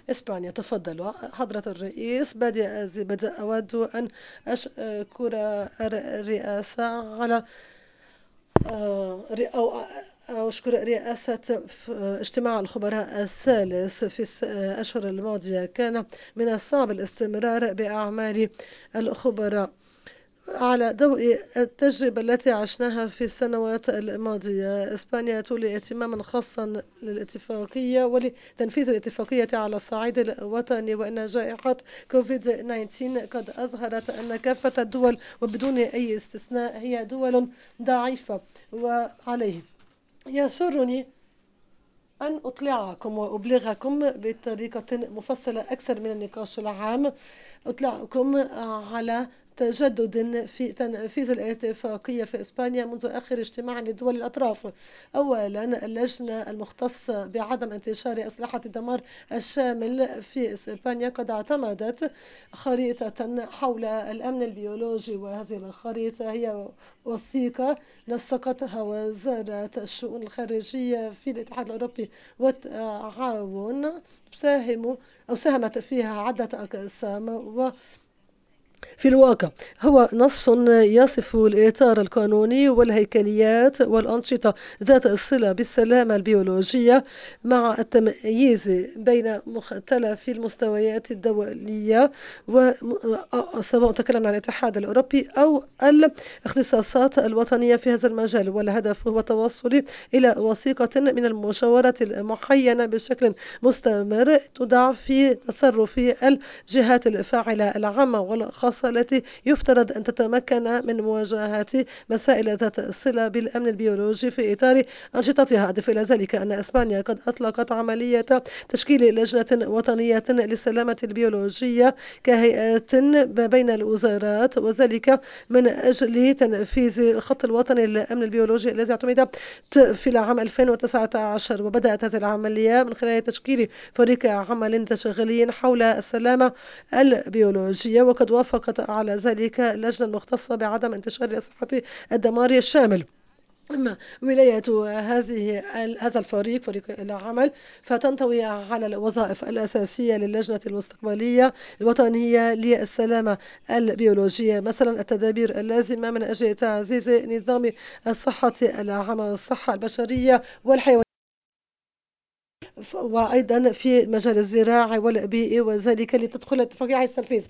إسبانيا. تفضلوا حضرة الرئيس. بدأ أود أن أشكر الرئاسة على أو أشكر رئاسة اجتماع الخبراء الثالث في الأشهر الماضية. كان من الصعب الاستمرار بأعمال الخبراء على ضوء التجربة التي عشناها في السنوات الماضية. إسبانيا تولي اهتماما خاصا للاتفاقية ولتنفيذ الاتفاقية على الصعيد الوطني، وأن جائحة كوفيد 19 قد أظهرت أن كافة الدول وبدون أي استثناء هي دول ضعيفة. وعليه يسرني أن أطلعكم وأبلغكم بطريقة مفصلة أكثر من النقاش العام، أطلعكم على تجدد في تنفيذ الاتفاقية في إسبانيا منذ آخر اجتماع لدول الأطراف. أولا، اللجنة المختصة بعدم انتشار أسلحة الدمار الشامل في إسبانيا قد اعتمدت خريطة حول الأمن البيولوجي، وهذه الخريطة هي وثيقة نسقتها وزارة الشؤون الخارجية في الاتحاد الأوروبي والتعاون. ساهمت فيها عدة أقسام، في الواقع هو نص يصف الإطار القانوني والهيكليات والأنشطة ذات الصلة بالسلامة البيولوجية، مع التمييز بين مختلف المستويات الدولية، سواء تكلمنا عن الاتحاد الأوروبي أو الاختصاصات الوطنية في هذا المجال. والهدف هو التوصل إلى وثيقة من المشاورة المحينة بشكل مستمر تضع في تصرف الجهات الفاعلة العامة والخاصة التي يفترض أن تتمكن من مواجهة مسائل ذات الصلة بالأمن البيولوجي في إطار أنشطتها. أضف إلى ذلك أن إسبانيا قد أطلقت عملية تشكيل لجنة وطنية للسلامة البيولوجية كهيئة ما بين الوزارات، وذلك من أجل تنفيذ الخط الوطني للأمن البيولوجي الذي اعتمد في العام 2019. وبدأت هذه العملية من خلال تشكيل فريق عمل تشغيلي حول السلامة البيولوجية، وقد وافقت على ذلك اللجنة المختصة بعدم انتشار أسلحة الدمار الشامل. أما ولاية هذا الفريق، فريق العمل، فتنطوي على الوظائف الأساسية للجنة المستقبلية الوطنية للسلامة البيولوجية، مثلا التدابير اللازمة من أجل تعزيز نظام الصحة العامة والصحة البشرية والحيوانية، وأيضا في المجال الزراعي والبيئي، وذلك لتدخل الاتفاقية على التنفيذ.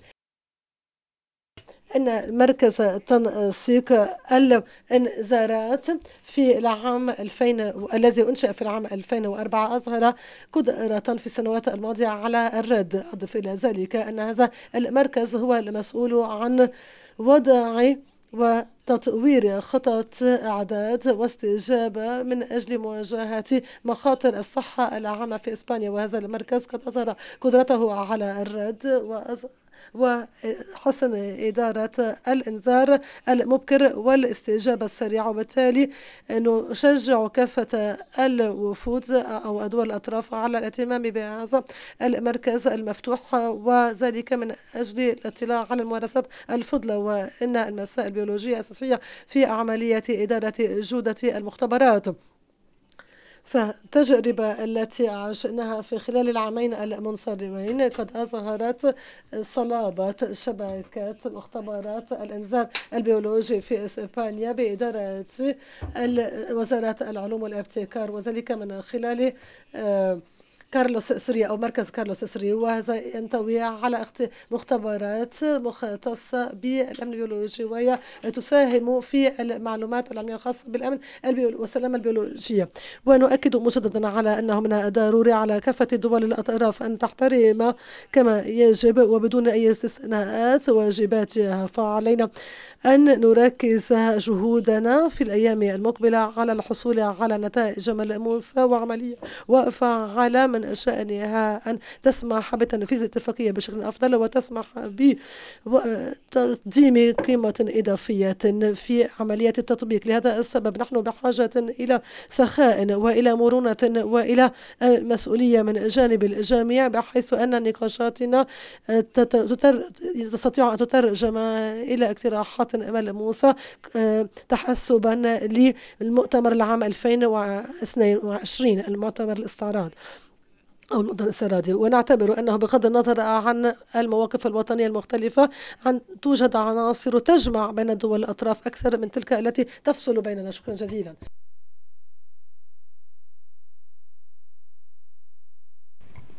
أن مركز تنسيق الإنذارات في العام 2000 الذي أنشأ في العام 2004 أظهر قدرة في السنوات الماضية على الرد. أضف إلى ذلك أن هذا المركز هو المسؤول عن وضع وتطوير خطط إعداد واستجابة من أجل مواجهة مخاطر الصحة العامة في إسبانيا. وهذا المركز قد أظهر قدرته على الرد وحسن إدارة الإنذار المبكر والاستجابة السريعة، وبالتالي نشجع كافة الوفود أو دول الأطراف على الاهتمام بهذا المركز المفتوح، وذلك من أجل الاطلاع على الممارسات الفضلى، وإن المسائل البيولوجية أساسية في عملية إدارة جودة المختبرات. فالتجربة التي عشناها في خلال العامين المنصرمين قد أظهرت صلابة شبكات مختبرات الإنذار البيولوجي في إسبانيا بإدارة وزارة العلوم والابتكار، وذلك من خلال كارلوس سري أو مركز كارلوس سري. وهذا ينطوي على مختبرات مختصة بالأمن البيولوجي، وهي تساهم في المعلومات العلمية الخاصة بالأمن والسلامة البيولوجية. ونؤكد مجددا على أنه من الضروري على كافة دول الأطراف أن تحترم كما يجب وبدون أي استثناءات واجباتها. فعلينا أن نركز جهودنا في الأيام المقبلة على الحصول على نتائج ملموسة وعملية وفعالة من شأنها أن تسمح بتنفيذ الاتفاقية بشكل أفضل، وتسمح بتقديم قيمة إضافية في عملية التطبيق. لهذا السبب نحن بحاجة إلى سخاء وإلى مرونة وإلى مسؤولية من جانب الجميع، بحيث أن نقاشاتنا تستطيع أن تترجم إلى اقتراحات ملموسة تحسبا للمؤتمر العام 2022 المؤتمر الاستعراض. أو المدن السرادي. ونعتبر أنه بغض النظر عن المواقف الوطنية المختلفة أن توجد عناصر تجمع بين دول الأطراف أكثر من تلك التي تفصل بيننا. شكرا جزيلا.